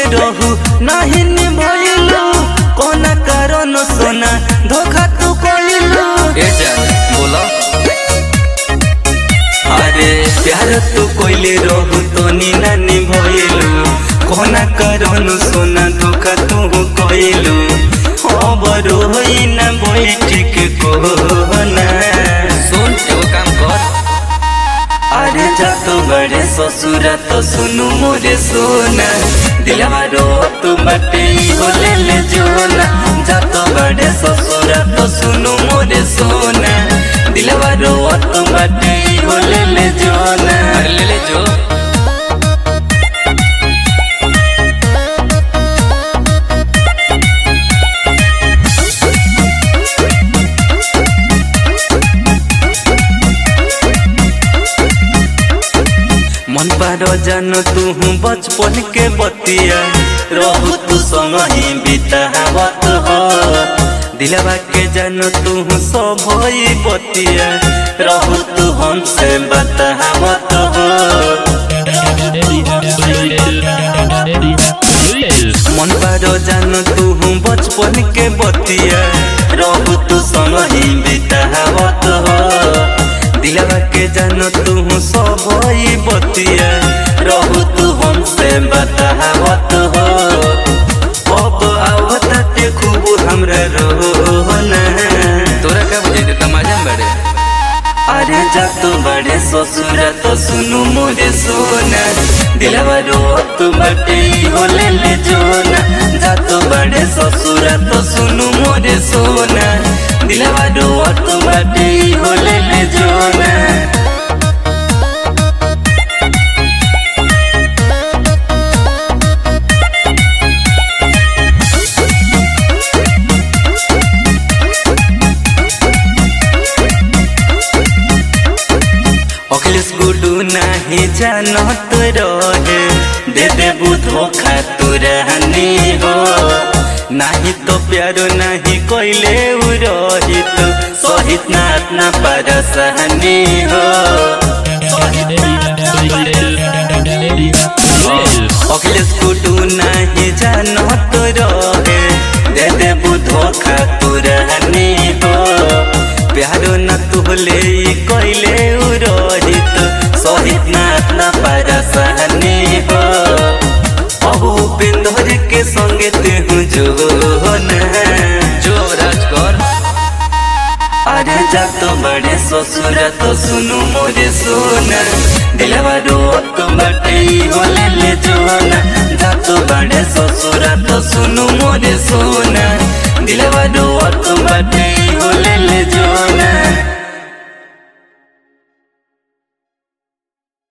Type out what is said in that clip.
रहू नहीं निभइलू कोना कारण सोना धोखा तू कइलू। ए जान बोला अरे प्यार तू कोइले रहू तो ना निभइलू कोना कारण सोना धोखा तू कइलू। खबर होई ना बैठ के कोना सुन एगो काम कर। अरे जा तो बड़े ससुरा तो सुनु मोरे सोना दिलवा रो तू बाटे हो ले जोना। जा तो बड़े ससुरा तो सुनु मोरे सोना दिलवा रो तू बाटे हो ले जोना। अरे ले जो मन पार जान तू बचपन के बतिया रहू तू संग ही बितावत हो। दिलवा के जान तू सब बतिया रहू तू हमसे बतावत हो। मन पार जान तू बचपन के बतिया रहू तू संग ही बितावत हो। दिलवा के जान तू सब बतिया रहू तू हमसे बतावत हो। अब आवताते खूब हमरा रोना तोरा का बुझे तमाजा बड़े। अरे जा तो बड़े ससुरा तो सुनु मोरे सोना दिलवा रो तू बाटे हो ले जोना। जा तो बड़े ससुरा तो सुनु मोरे सोना दिलवा रो तू बाटे हो ले जोना। अखिलेश गुडू नहीं जानत रहे दे देबू धोखा तू रहनी हो। नहीं तो प्यारो नहीं कोइले रहित सहित नाथ ना पर सहनी हो। अखिलेश गुडू नहीं जानत रहे दे देबू धोखा तू रहनी हो। प्यारो न तुहले कोइले रहित सहित नाथ ना पर सहनी हो। अबू उपेंद्र के संगे तेहू जो राज कर। अरे जा तो बड़े ससुरा तो सुनु मोरे सोना दिलवा रो तो बाटे हो ले जोना। जा तो बड़े ससुरा तो सुनु मोरे सोना दिलवा रो तो बाटे हो ले जोना।